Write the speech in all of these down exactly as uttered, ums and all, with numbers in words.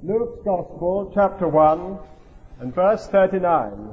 Luke's Gospel, chapter one, and verse thirty-nine.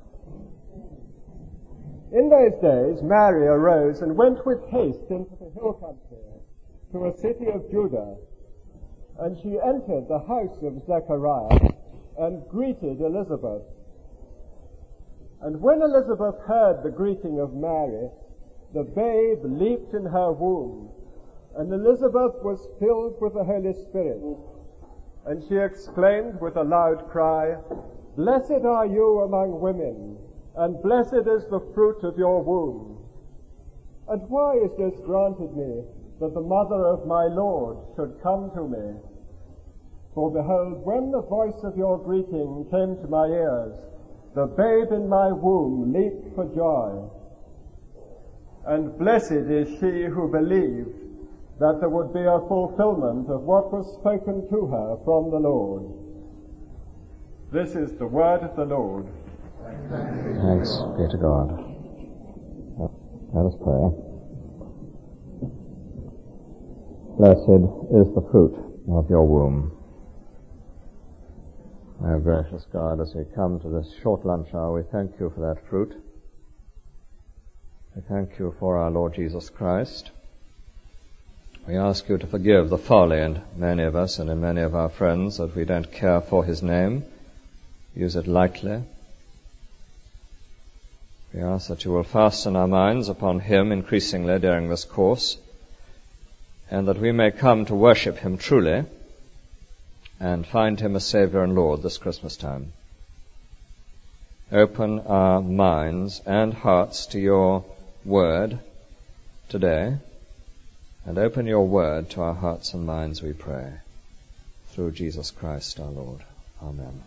In those days Mary arose and went with haste into the hill country, to a city of Judah, and she entered the house of Zechariah, and greeted Elizabeth. And when Elizabeth heard the greeting of Mary, the babe leaped in her womb, and Elizabeth was filled with the Holy Spirit. And she exclaimed with a loud cry, "Blessed are you among women, and blessed is the fruit of your womb. And why is this granted me, that the mother of my Lord should come to me? For behold, when the voice of your greeting came to my ears, the babe in my womb leaped for joy. And blessed is she who believed that there would be a fulfillment of what was spoken to her from the Lord." This is the word of the Lord. Thanks be to God. Let us pray. Blessed is the fruit of your womb. Our gracious God, as we come to this short lunch hour, we thank you for that fruit. We thank you for our Lord Jesus Christ. We ask you to forgive the folly in many of us and in many of our friends that we don't care for his name, use it lightly. We ask that you will fasten our minds upon him increasingly during this course, and that we may come to worship him truly and find him as Saviour and Lord this Christmas time. Open our minds and hearts to your word today, and open your word to our hearts and minds, we pray, through Jesus Christ our Lord. Amen.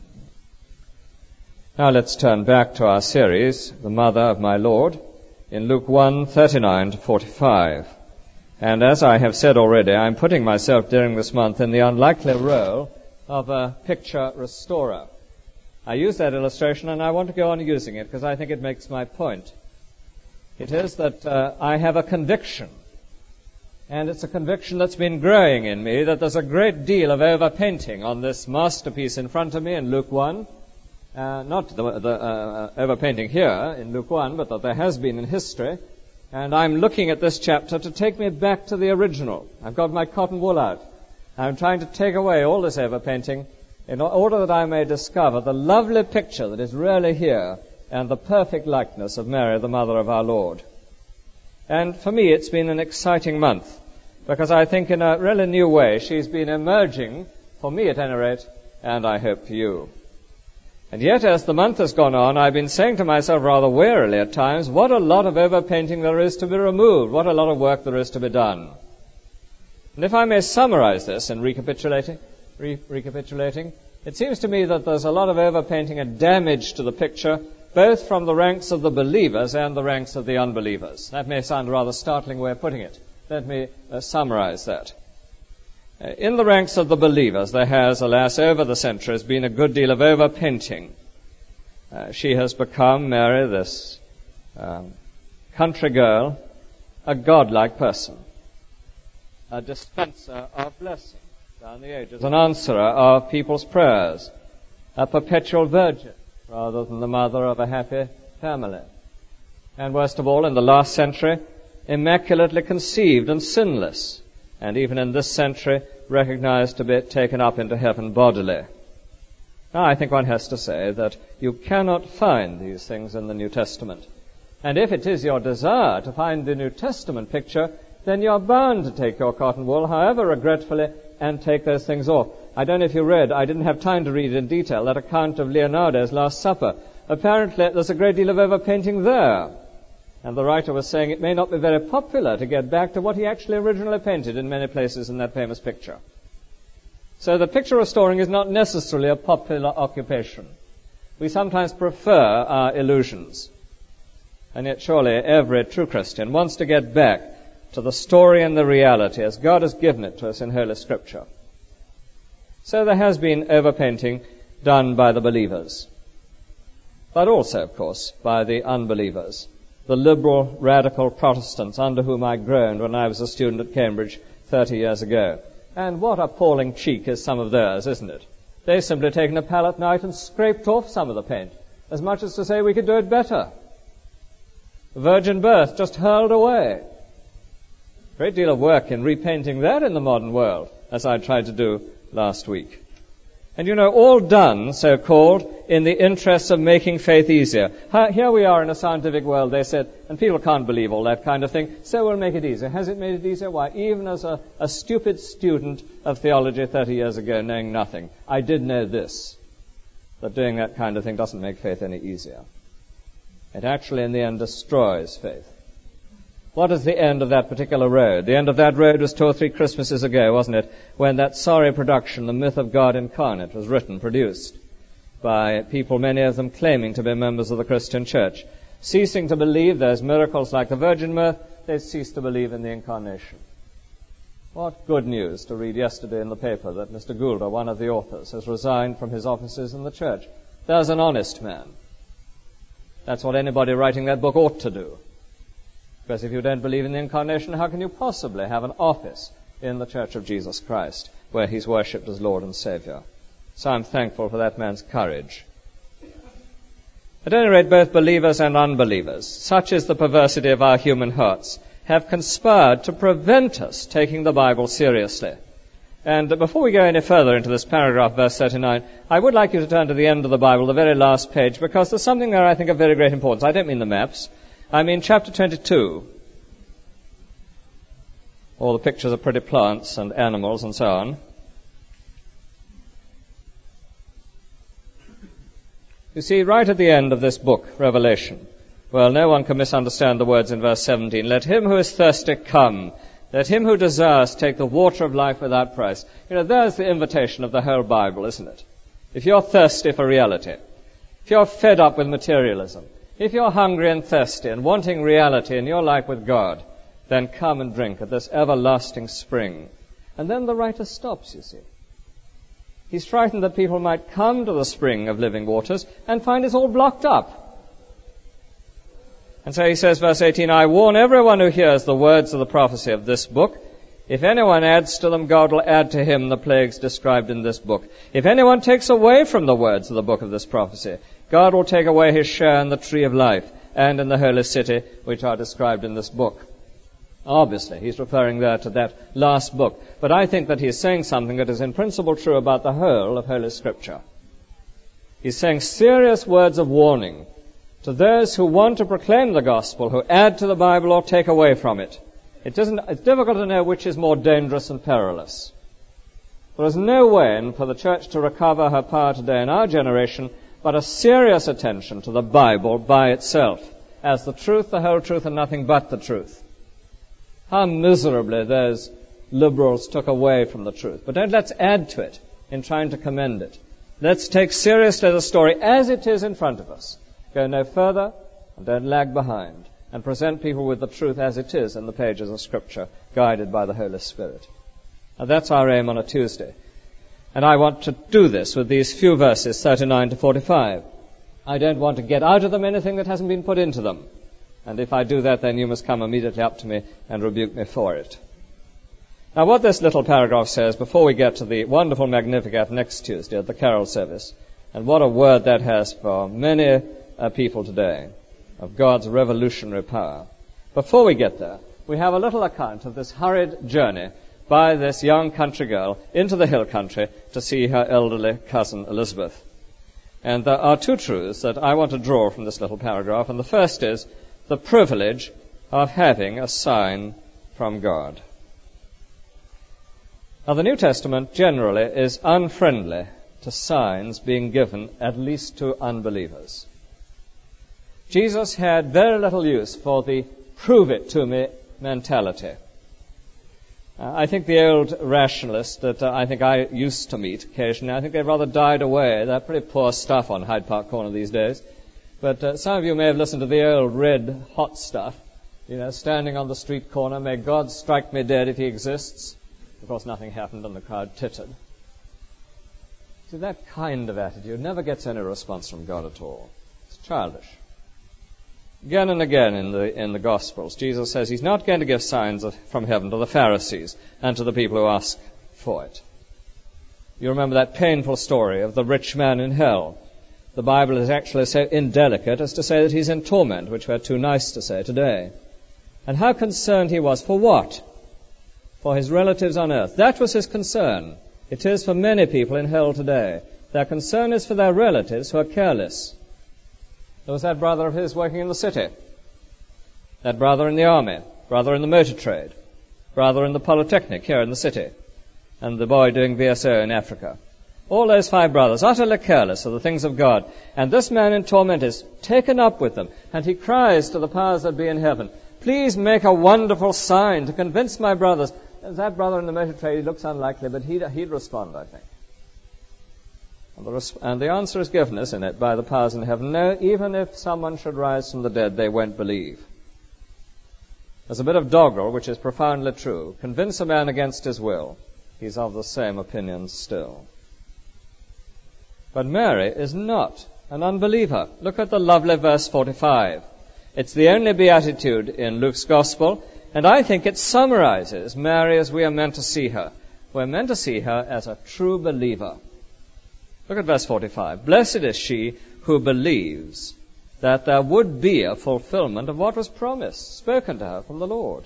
Now let's turn back to our series, The Mother of My Lord, in Luke one, thirty-nine to forty-five. And as I have said already, I'm putting myself during this month in the unlikely role of a picture restorer. I use that illustration, and I want to go on using it because I think it makes my point. It is that uh, I have a conviction, and it's a conviction that's been growing in me, that there's a great deal of overpainting on this masterpiece in front of me in Luke one. Uh, not the, the uh, overpainting here in Luke one, but that there has been in history. And I'm looking at this chapter to take me back to the original. I've got my cotton wool out. I'm trying to take away all this overpainting in order that I may discover the lovely picture that is really here and the perfect likeness of Mary, the mother of our Lord. And for me, it's been an exciting month because I think in a really new way she's been emerging, for me at any rate, and I hope for you. And yet, as the month has gone on, I've been saying to myself rather wearily at times, what a lot of overpainting there is to be removed, what a lot of work there is to be done. And if I may summarize this in recapitulating, re- recapitulating, it seems to me that there's a lot of overpainting and damage to the picture, both from the ranks of the believers and the ranks of the unbelievers. That may sound a rather startling way of putting it. Let me uh, summarize that. Uh, in the ranks of the believers, there has, alas, over the centuries, been a good deal of overpainting. Uh, she has become, Mary, this um, country girl, a godlike person, a dispenser of blessings down the ages, an answerer of people's prayers, a perpetual virgin rather than the mother of a happy family. And worst of all, in the last century, immaculately conceived and sinless, and even in this century recognized to be taken up into heaven bodily. Now, I think one has to say that you cannot find these things in the New Testament. And if it is your desire to find the New Testament picture, then you're bound to take your cotton wool, however regretfully, and take those things off. I don't know if you read, I didn't have time to read in detail, that account of Leonardo's Last Supper. Apparently, there's a great deal of overpainting there. And the writer was saying it may not be very popular to get back to what he actually originally painted in many places in that famous picture. So the picture restoring is not necessarily a popular occupation. We sometimes prefer our illusions. And yet surely every true Christian wants to get back to the story and the reality as God has given it to us in Holy Scripture. So there has been overpainting done by the believers, but also, of course, by the unbelievers, the liberal, radical Protestants under whom I groaned when I was a student at Cambridge thirty years ago. And what appalling cheek is some of theirs, isn't it? They simply taken a palette knife and scraped off some of the paint, as much as to say we could do it better. The virgin birth just hurled away. Great deal of work in repainting that in the modern world, as I tried to do last week. And you know, all done, so-called, in the interests of making faith easier. Here we are in a scientific world, they said, and people can't believe all that kind of thing, so we'll make it easier. Has it made it easier? Why, even as a, a stupid student of theology thirty years ago, knowing nothing, I did know this, that doing that kind of thing doesn't make faith any easier. It actually, in the end, destroys faith. What is the end of that particular road? The end of that road was two or three Christmases ago, wasn't it? When that sorry production, The Myth of God Incarnate, was written, produced by people, many of them claiming to be members of the Christian church. Ceasing to believe there's miracles like the virgin birth, they ceased to believe in the incarnation. What good news to read yesterday in the paper that Mister Goulder, one of the authors, has resigned from his offices in the church. There's an honest man. That's what anybody writing that book ought to do. Because if you don't believe in the incarnation, how can you possibly have an office in the Church of Jesus Christ, where he's worshipped as Lord and Savior? So I'm thankful for that man's courage. At any rate, both believers and unbelievers, such is the perversity of our human hearts, have conspired to prevent us taking the Bible seriously. And before we go any further into this paragraph, verse thirty-nine, I would like you to turn to the end of the Bible, the very last page, because there's something there I think of very great importance. I don't mean the maps. I mean chapter twenty-two. All the pictures of pretty plants and animals and so on. You see, right at the end of this book, Revelation, well, no one can misunderstand the words in verse seventeen. Let him who is thirsty come. Let him who desires take the water of life without price. You know, there's the invitation of the whole Bible, isn't it? If you're thirsty for reality, if you're fed up with materialism, if you're hungry and thirsty and wanting reality in your life with God, then come and drink at this everlasting spring. And then the writer stops, you see. He's frightened that people might come to the spring of living waters and find it's all blocked up. And so he says, verse eighteen, I warn everyone who hears the words of the prophecy of this book. If anyone adds to them, God will add to him the plagues described in this book. If anyone takes away from the words of the book of this prophecy, God will take away his share in the tree of life and in the holy city, which are described in this book. Obviously, he's referring there to that last book. But I think that he's saying something that is in principle true about the whole of Holy Scripture. He's saying serious words of warning to those who want to proclaim the gospel, who add to the Bible or take away from it. It doesn't, it's difficult to know which is more dangerous and perilous. There is no way for the church to recover her power today in our generation but a serious attention to the Bible by itself, as the truth, the whole truth, and nothing but the truth. How miserably those liberals took away from the truth. But don't let's add to it in trying to commend it. Let's take seriously the story as it is in front of us. Go no further and don't lag behind, and present people with the truth as it is in the pages of Scripture, guided by the Holy Spirit. Now that's our aim on a Tuesday. And I want to do this with these few verses, thirty-nine to forty-five. I don't want to get out of them anything that hasn't been put into them. And if I do that, then you must come immediately up to me and rebuke me for it. Now what this little paragraph says, before we get to the wonderful Magnificat next Tuesday at the carol service, and what a word that has for many uh, people today, of God's revolutionary power. Before we get there, we have a little account of this hurried journey by this young country girl into the hill country to see her elderly cousin Elizabeth. And there are two truths that I want to draw from this little paragraph, and the first is the privilege of having a sign from God. Now, the New Testament generally is unfriendly to signs being given at least to unbelievers. Jesus had very little use for the prove-it-to-me mentality. Uh, I think the old rationalists that uh, I think I used to meet occasionally, I think they've rather died away. They're pretty poor stuff on Hyde Park Corner these days. But uh, some of you may have listened to the old red hot stuff, you know, standing on the street corner, may God strike me dead if he exists. Of course, nothing happened and the crowd tittered. See, that kind of attitude never gets any response from God at all. It's childish. Again and again in the in the Gospels, Jesus says he's not going to give signs of, from heaven to the Pharisees and to the people who ask for it. You remember that painful story of the rich man in hell. The Bible is actually so indelicate as to say that he's in torment, which we're too nice to say today. And how concerned he was. For what? For his relatives on earth. That was his concern. It is for many people in hell today. Their concern is for their relatives who are careless. There was that brother of his working in the city, that brother in the army, brother in the motor trade, brother in the polytechnic here in the city, and the boy doing V S O in Africa. All those five brothers, utterly careless of the things of God. And this man in torment is taken up with them, and he cries to the powers that be in heaven, please make a wonderful sign to convince my brothers. And that brother in the motor trade, he looks unlikely, but he'd, he'd respond, I think. And the, res- and the answer is given, isn't it, by the powers in heaven. No, even if someone should rise from the dead, they won't believe. There's a bit of doggerel which is profoundly true. Convince a man against his will. He's of the same opinion still. But Mary is not an unbeliever. Look at the lovely verse forty-five. It's the only beatitude in Luke's Gospel, and I think it summarizes Mary as we are meant to see her. We're meant to see her as a true believer. Look at verse forty-five. Blessed is she who believes that there would be a fulfillment of what was promised, spoken to her from the Lord.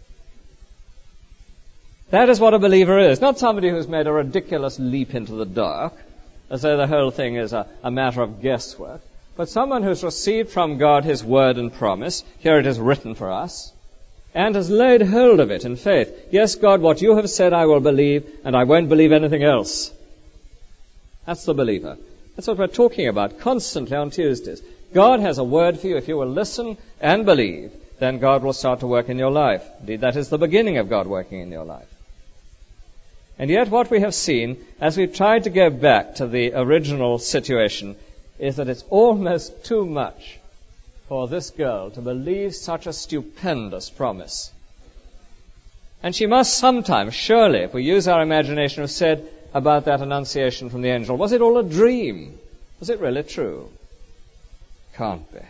That is what a believer is, not somebody who's made a ridiculous leap into the dark, as though the whole thing is a, a matter of guesswork, but someone who's received from God his word and promise, here it is written for us, and has laid hold of it in faith. Yes, God, what you have said I will believe, and I won't believe anything else. That's the believer. That's what we're talking about constantly on Tuesdays. God has a word for you. If you will listen and believe, then God will start to work in your life. Indeed, that is the beginning of God working in your life. And yet what we have seen, as we've tried to go back to the original situation, is that it's almost too much for this girl to believe such a stupendous promise. And she must sometimes, surely, if we use our imagination, have said about that annunciation from the angel, was it all a dream? Was it really true? Can't be.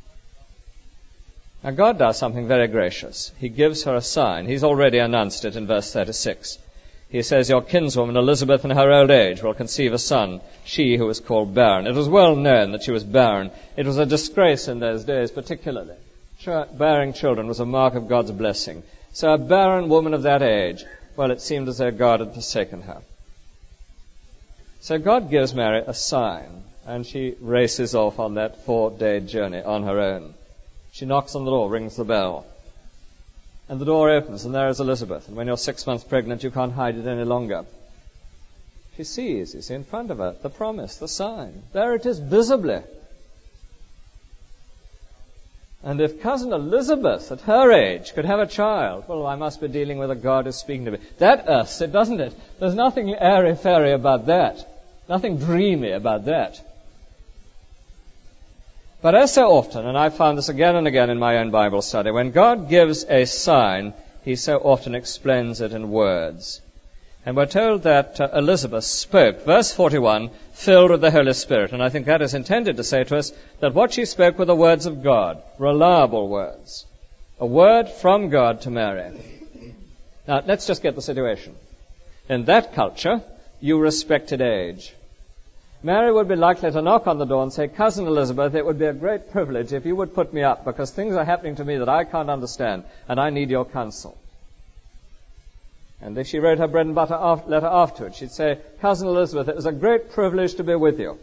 Now God does something very gracious. He gives her a sign. He's already announced it in verse thirty-six. He says, your kinswoman Elizabeth in her old age will conceive a son, she who was called barren. It was well known that she was barren. It was a disgrace in those days particularly. Bearing children was a mark of God's blessing. So a barren woman of that age, well, it seemed as though God had forsaken her. So God gives Mary a sign, and she races off on that four-day journey on her own. She knocks on the door, rings the bell. And the door opens, and there is Elizabeth. And when you're six months pregnant, you can't hide it any longer. She sees, you see, in front of her, the promise, the sign. There it is, visibly. And if cousin Elizabeth, at her age, could have a child, well, I must be dealing with a God who's speaking to me. That earths it, doesn't it? There's nothing airy-fairy about that. Nothing dreamy about that. But as so often, and I've found this again and again in my own Bible study, when God gives a sign, he so often explains it in words. And we're told that uh, Elizabeth spoke, verse forty-one, filled with the Holy Spirit. And I think that is intended to say to us that what she spoke were the words of God, reliable words. A word from God to Mary. Now, let's just get the situation. In that culture, you respected age. Mary would be likely to knock on the door and say, cousin Elizabeth, it would be a great privilege if you would put me up, because things are happening to me that I can't understand, and I need your counsel. And if she wrote her bread and butter af- letter afterwards, she'd say, cousin Elizabeth, it was a great privilege to be with you.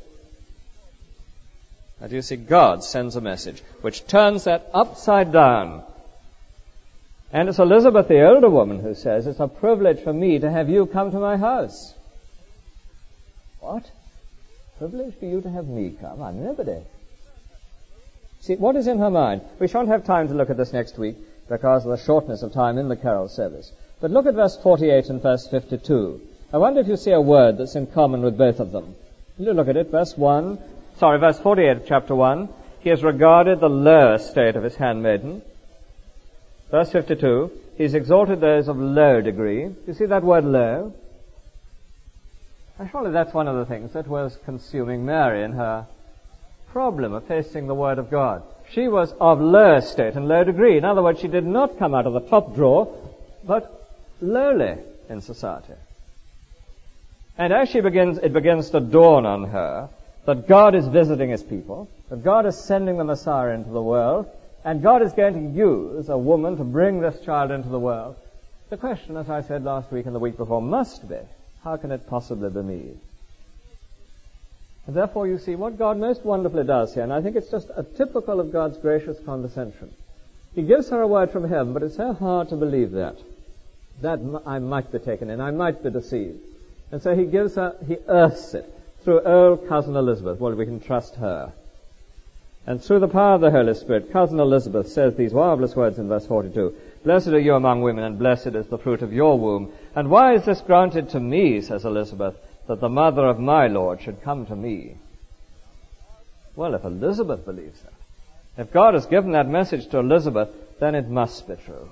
And you see, God sends a message which turns that upside down. And it's Elizabeth, the older woman, who says, it's a privilege for me to have you come to my house. What? Privilege for you to have me come? I'm nobody. See, what is in her mind? We shan't have time to look at this next week because of the shortness of time in the carol service. But look at verse forty-eight and verse fifty-two. I wonder if you see a word that's in common with both of them. You look at it, verse one, sorry, verse forty-eight of chapter one. He has regarded the low estate of his handmaiden. Verse fifty-two, he's exalted those of low degree. You see that word low? And surely that's one of the things that was consuming Mary in her problem of facing the Word of God. She was of low estate and low degree. In other words, she did not come out of the top drawer, but lowly in society. And as she begins, it begins to dawn on her that God is visiting his people, that God is sending the Messiah into the world, and God is going to use a woman to bring this child into the world. The question, as I said last week and the week before, must be, how can it possibly be me? And therefore, you see, what God most wonderfully does here, and I think it's just a typical of God's gracious condescension. He gives her a word from heaven, but it's so hard to believe that. That I might be taken in, I might be deceived. And so he gives her, he earths it through old cousin Elizabeth. Well, we can trust her. And through the power of the Holy Spirit, cousin Elizabeth says these marvelous words in verse forty-two. Blessed are you among women, and blessed is the fruit of your womb. And why is this granted to me, says Elizabeth, that the mother of my Lord should come to me? Well, if Elizabeth believes that, if God has given that message to Elizabeth, then it must be true.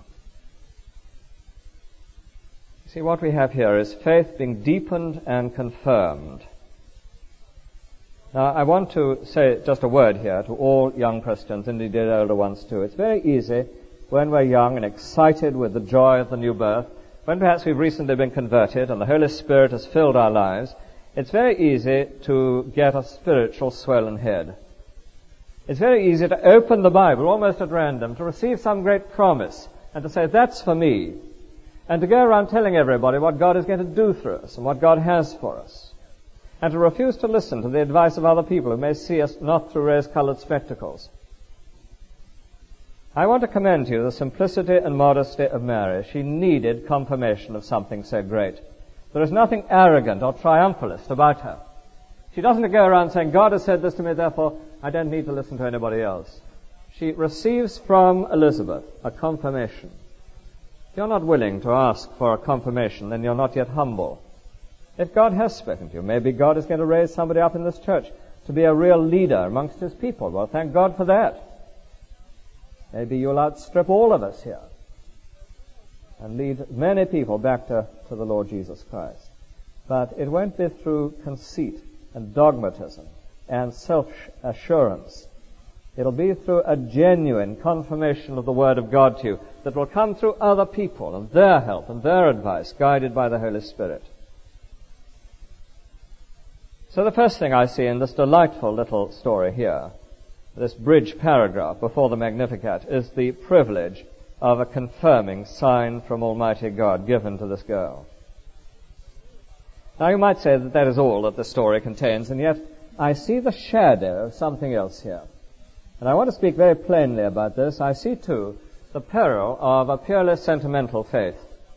You see, what we have here is faith being deepened and confirmed. Now, I want to say just a word here to all young Christians, indeed older ones too. It's very easy when we're young and excited with the joy of the new birth, when perhaps we've recently been converted and the Holy Spirit has filled our lives, it's very easy to get a spiritual swelling head. It's very easy to open the Bible almost at random, to receive some great promise, and to say, that's for me, and to go around telling everybody what God is going to do through us and what God has for us, and to refuse to listen to the advice of other people who may see us not through rose-colored spectacles. I want to commend to you the simplicity and modesty of Mary. She needed confirmation of something so great. There is nothing arrogant or triumphalist about her. She doesn't go around saying, God has said this to me, therefore I don't need to listen to anybody else. She receives from Elizabeth a confirmation. If you're not willing to ask for a confirmation, then you're not yet humble. If God has spoken to you, maybe God is going to raise somebody up in this church to be a real leader amongst his people. Well, thank God for that. Maybe you'll outstrip all of us here and lead many people back to, to the Lord Jesus Christ. But it won't be through conceit and dogmatism and self-assurance. It'll be through a genuine confirmation of the Word of God to you that will come through other people and their help and their advice, guided by the Holy Spirit. So the first thing I see in this delightful little story here, this bridge paragraph before the Magnificat, is the privilege of a confirming sign from Almighty God given to this girl. Now you might say that that is all that the story contains, and yet I see the shadow of something else here. And I want to speak very plainly about this. I see, too, the peril of a purely sentimental faith.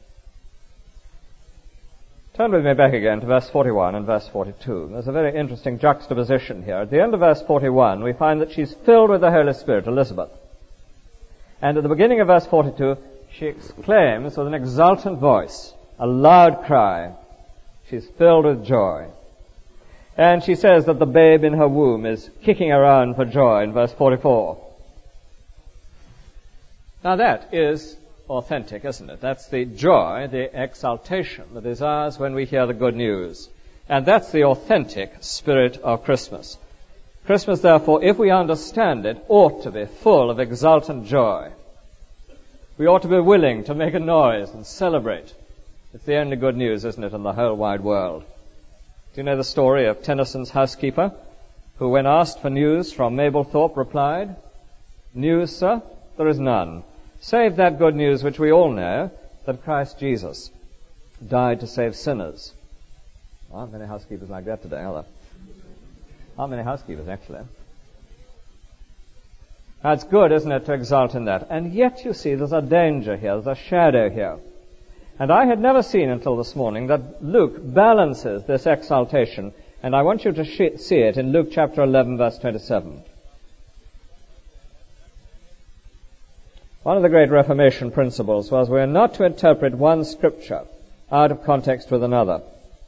Turn with me back again to verse forty-one and verse forty-two. There's a very interesting juxtaposition here. At the end of verse forty-one, we find that she's filled with the Holy Spirit, Elizabeth. And at the beginning of verse forty-two, she exclaims with an exultant voice, a loud cry. She's filled with joy. And she says that the babe in her womb is kicking around for joy in verse forty-four. Now that is authentic, isn't it? That's the joy, the exaltation that is ours when we hear the good news. And that's the authentic spirit of Christmas. Christmas, therefore, if we understand it, ought to be full of exultant joy. We ought to be willing to make a noise and celebrate. It's the only good news, isn't it, in the whole wide world. Do you know the story of Tennyson's housekeeper, who, when asked for news from Mablethorpe, replied, "News, sir, there is none, save that good news which we all know, that Christ Jesus died to save sinners." There aren't many housekeepers like that today, are there? Aren't many housekeepers, actually. Now, it's good, isn't it, to exult in that. And yet, you see, there's a danger here, there's a shadow here. And I had never seen until this morning that Luke balances this exaltation, and I want you to sh- see it in Luke chapter eleven, verse twenty-seven. One of the great Reformation principles was we are not to interpret one scripture out of context with another.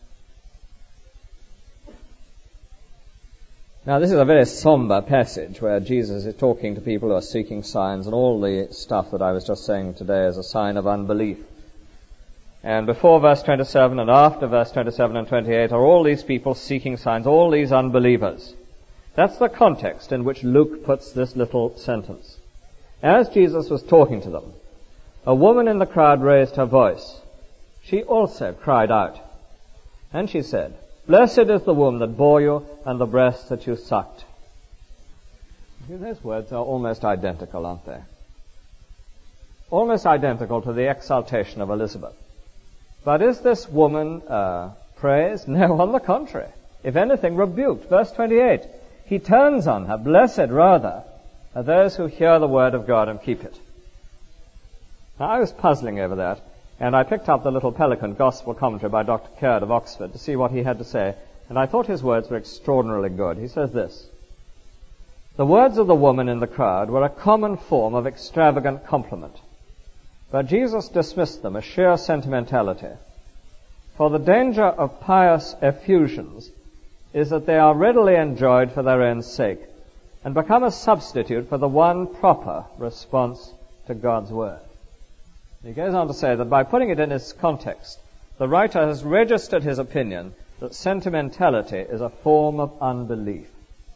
Now, this is a very somber passage where Jesus is talking to people who are seeking signs, and all the stuff that I was just saying today is a sign of unbelief. And before verse twenty-seven and after verse twenty-seven and twenty-eight are all these people seeking signs, all these unbelievers. That's the context in which Luke puts this little sentence. As Jesus was talking to them, a woman in the crowd raised her voice. She also cried out. And she said, Blessed is the womb that bore you, and the breast that you sucked. See, those words are almost identical, aren't they? Almost identical to the exaltation of Elizabeth. But is this woman uh, praised? No, on the contrary. If anything, rebuked. Verse twenty-eight, he turns on her, blessed rather are those who hear the word of God and keep it. Now, I was puzzling over that, and I picked up the little Pelican Gospel commentary by Doctor Caird of Oxford to see what he had to say, and I thought his words were extraordinarily good. He says this, the words of the woman in the crowd were a common form of extravagant compliment, but Jesus dismissed them as sheer sentimentality. For the danger of pious effusions is that they are readily enjoyed for their own sake and become a substitute for the one proper response to God's word. He goes on to say that by putting it in its context, the writer has registered his opinion that sentimentality is a form of unbelief.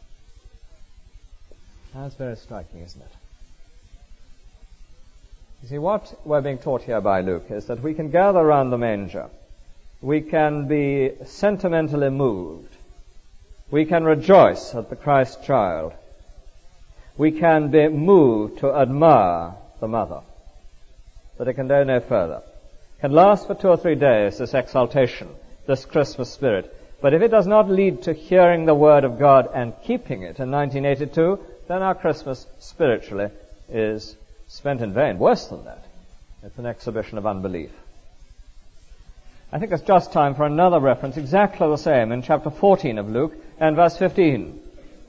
That's very striking, isn't it? You see, what we're being taught here by Luke is that we can gather around the manger. We can be sentimentally moved. We can rejoice at the Christ child. We can be moved to admire the mother. But it can go no further. It can last for two or three days, this exaltation, this Christmas spirit. But if it does not lead to hearing the word of God and keeping it in nineteen eighty-two, then our Christmas spiritually is spent in vain. Worse than that, it's an exhibition of unbelief. I think it's just time for another reference, exactly the same, in chapter fourteen of Luke and verse fifteen.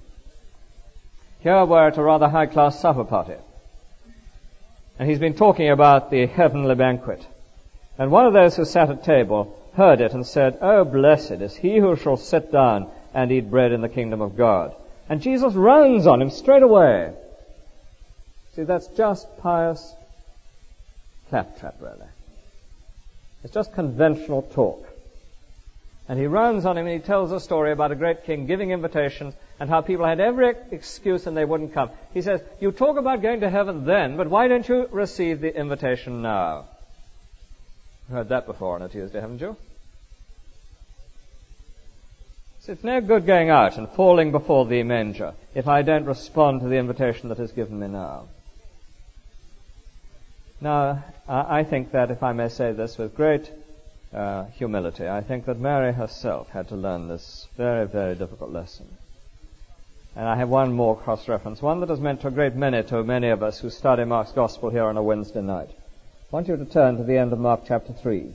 Here we're at a rather high-class supper party. And he's been talking about the heavenly banquet. And one of those who sat at table heard it and said, Oh, blessed is he who shall sit down and eat bread in the kingdom of God. And Jesus runs on him straight away. See, that's just pious claptrap, really. It's just conventional talk. And he runs on him and he tells a story about a great king giving invitations and how people had every excuse and they wouldn't come. He says, you talk about going to heaven then, but why don't you receive the invitation now? You've heard that before on a Tuesday, haven't you? So it's no good going out and falling before the manger if I don't respond to the invitation that is given me now. Now, I think that, if I may say this with great uh, humility, I think that Mary herself had to learn this very, very difficult lesson. And I have one more cross-reference, one that is meant to a great many to many of us who study Mark's Gospel here on a Wednesday night. I want you to turn to the end of Mark chapter three.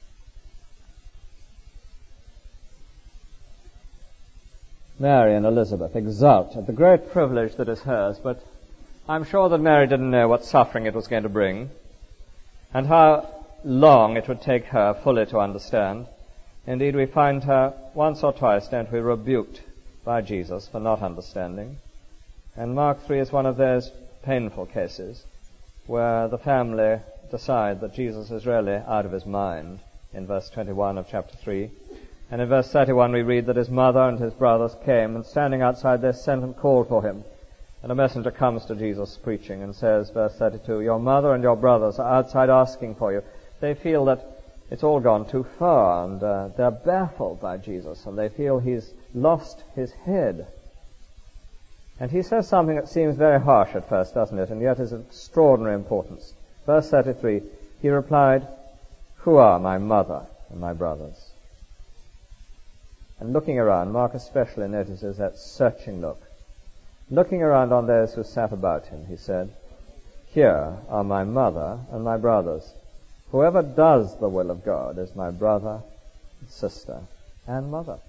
Mary and Elizabeth exult at the great privilege that is hers, but I'm sure that Mary didn't know what suffering it was going to bring and how long it would take her fully to understand. Indeed, we find her once or twice, don't we, rebuked by Jesus for not understanding. And Mark three is one of those painful cases where the family decide that Jesus is really out of his mind in verse twenty-one of chapter three. And in verse thirty-one we read that his mother and his brothers came, and standing outside they sent and called for him. And a messenger comes to Jesus preaching and says, verse thirty-two, your mother and your brothers are outside asking for you. They feel that it's all gone too far, and uh, they're baffled by Jesus, and they feel he's lost his head. And he says something that seems very harsh at first, doesn't it, and yet is of extraordinary importance. Verse thirty-three, he replied, who are my mother and my brothers? And looking around, Mark especially notices that searching look. Looking around on those who sat about him, he said, here are my mother and my brothers. Whoever does the will of God is my brother, sister, and mother.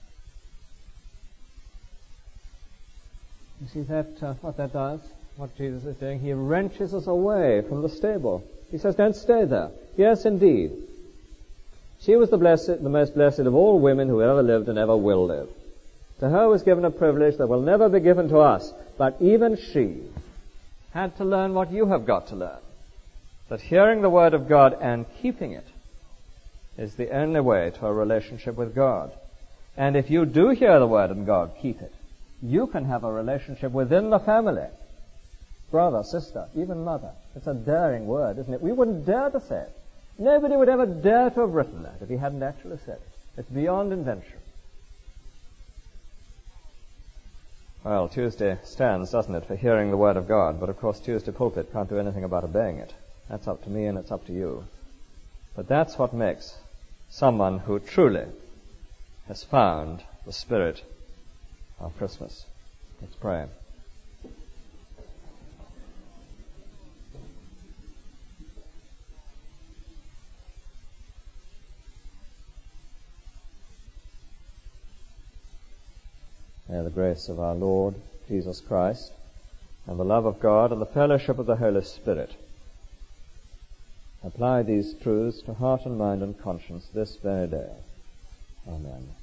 You see that, uh, what that does? What Jesus is doing? He wrenches us away from the stable. He says, don't stay there. Yes, indeed. She was the blessed, the most blessed of all women who ever lived and ever will live. To her was given a privilege that will never be given to us, but even she had to learn what you have got to learn. That hearing the word of God and keeping it is the only way to a relationship with God. And if you do hear the word of God, keep it, you can have a relationship within the family. Brother, sister, even mother. It's a daring word, isn't it? We wouldn't dare to say it. Nobody would ever dare to have written that if he hadn't actually said it. It's beyond invention. Well, Tuesday stands, doesn't it, for hearing the Word of God, but of course Tuesday pulpit can't do anything about obeying it. That's up to me and it's up to you. But that's what makes someone who truly has found the spirit of Christmas. Let's pray. May the grace of our Lord Jesus Christ and the love of God and the fellowship of the Holy Spirit apply these truths to heart and mind and conscience this very day. Amen.